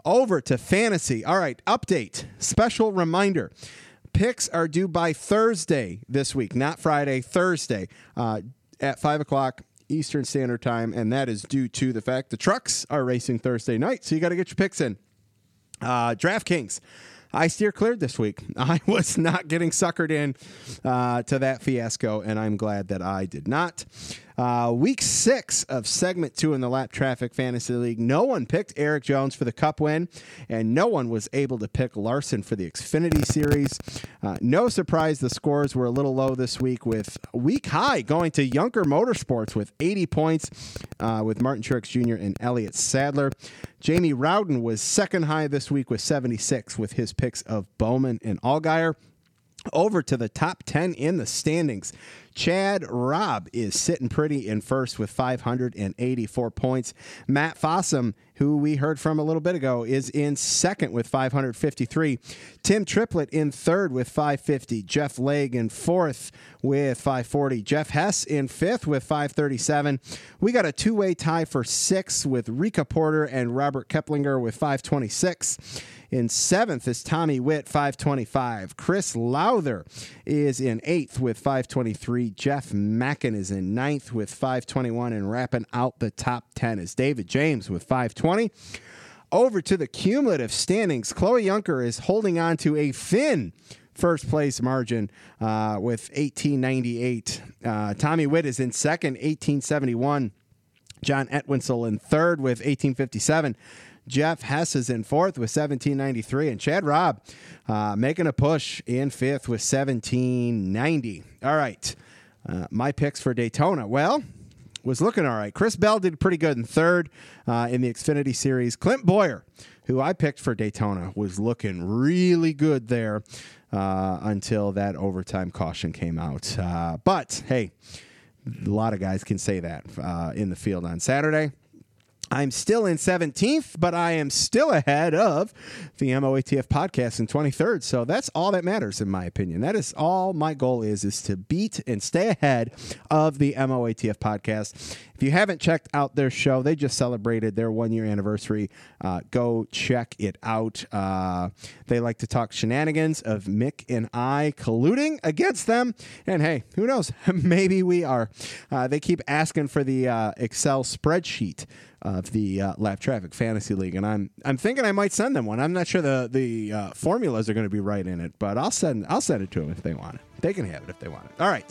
Over to fantasy. All right, update. Special reminder. Picks are due by Thursday this week, not Friday, Thursday at 5 o'clock Eastern Standard Time, and that is due to the fact the trucks are racing Thursday night, so you got to get your picks in. DraftKings. I steer cleared this week. I was not getting suckered in to that fiasco, and I'm glad that I did not. Week 6 of segment 2 in the Lap Traffic Fantasy League. No one picked Eric Jones for the Cup win, and no one was able to pick Larson for the Xfinity Series. No surprise the scores were a little low this week, with week high going to Junker Motorsports with 80 points with Martin Truex Jr. and Elliott Sadler. Jamie Rowden was second high this week with 76 with his picks of Bowman and Allgaier. Over to the top 10 in the standings. Chad Robb is sitting pretty in first with 584 points. Matt Fossum, who we heard from a little bit ago, is in second with 553. Tim Triplett in third with 550. Jeff Legg in fourth with 540. Jeff Hess in fifth with 537. We got a two-way tie for sixth with Rika Porter and Robert Keplinger with 526. In seventh is Tommy Witt, 525. Chris Lowther is in eighth with 523. Jeff Mackin is in ninth with 521. And wrapping out the top 10 is David James with 520. Over to the cumulative standings. Chloe Junker is holding on to a thin first place margin with 1898. Tommy Witt is in second, 1871. John Etwinsel in third with 1857. Jeff Hess is in fourth with 1793, and Chad Robb making a push in fifth with 1790. All right, my picks for Daytona. Well, was looking all right. Chris Bell did pretty good in third in the Xfinity Series. Clint Boyer, who I picked for Daytona, was looking really good there until that overtime caution came out. But, hey, a lot of guys can say that in the field on Saturday. I'm still in 17th, but I am still ahead of the MOATF podcast in 23rd. So that's all that matters, in my opinion. That is all my goal is to beat and stay ahead of the MOATF podcast. If you haven't checked out their show, they just celebrated their 1-year anniversary. Go check it out. They like to talk shenanigans of Mick and I colluding against them. And hey, who knows? Maybe we are. They keep asking for the Excel spreadsheet of the Lap Traffic Fantasy League, and I'm thinking I might send them one. I'm not sure the formulas are going to be right in it, but I'll send it to them if they want it. They can have it if they want it. All right,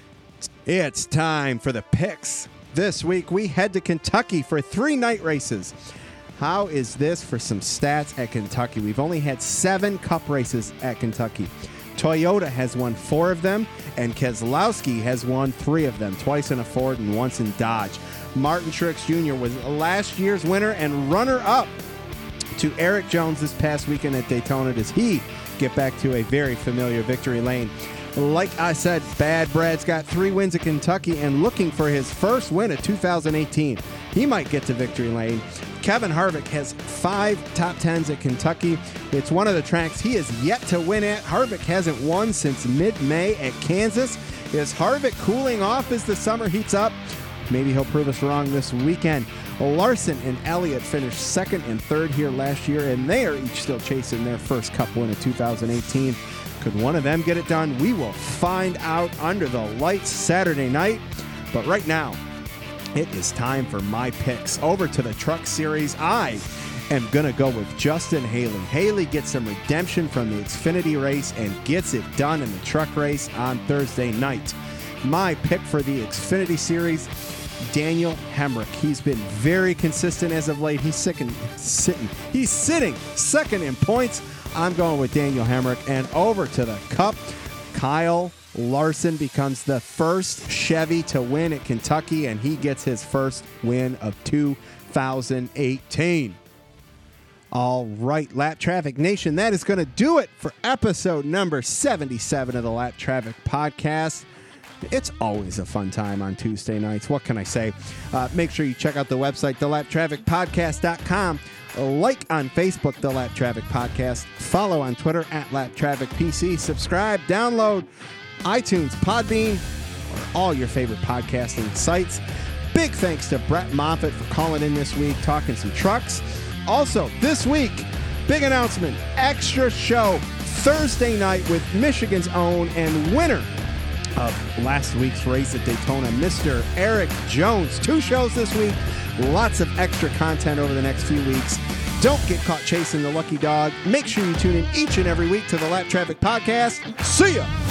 it's time for the picks. This week we head to Kentucky for 3 night races. How is this for some stats at Kentucky? We've only had 7 Cup races at Kentucky. Toyota has won 4 of them, and Keselowski has won 3 of them, twice in a Ford and once in Dodge. Martin Truex Jr. was last year's winner and runner-up to Eric Jones this past weekend at Daytona. Does he get back to a very familiar victory lane? Like I said, Bad Brad's got 3 wins at Kentucky and looking for his first win of 2018. He might get to victory lane. Kevin Harvick has 5 top 10s at Kentucky. It's one of the tracks he has yet to win at. Harvick hasn't won since mid-May at Kansas. Is Harvick cooling off as the summer heats up? Maybe he'll prove us wrong this weekend. Larson and Elliott finished 2nd and 3rd here last year, and they are each still chasing their first Cup win of 2018. Could one of them get it done? We will find out under the lights Saturday night. But right now, it is time for my picks. Over to the Truck Series. I am going to go with Justin Haley. Haley gets some redemption from the Xfinity race and gets it done in the truck race on Thursday night. My pick for the Xfinity Series, Daniel Hemrick. He's been very consistent as of late. He's sitting 2nd in points. I'm going with Daniel Hemrick. And over to the Cup, Kyle Larson becomes the first Chevy to win at Kentucky, and he gets his first win of 2018. All right, Lap Traffic Nation, that is going to do it for episode number 77 of the Lap Traffic Podcast. It's always a fun time on Tuesday nights. What can I say? Make sure you check out the website, thelaptrafficpodcast.com. Like on Facebook, The Lap Traffic Podcast. Follow on Twitter at Lap Traffic PC. Subscribe, download iTunes, Podbean, or all your favorite podcasting sites. Big thanks to Brett Moffitt for calling in this week, talking some trucks. Also, this week, big announcement, extra show Thursday night with Michigan's own and winner of last week's race at Daytona, Mr. Eric Jones. 2 shows this week, lots of extra content over the next few weeks. Don't get caught chasing the lucky dog. Make sure you tune in each and every week to the Lap Traffic Podcast. See ya!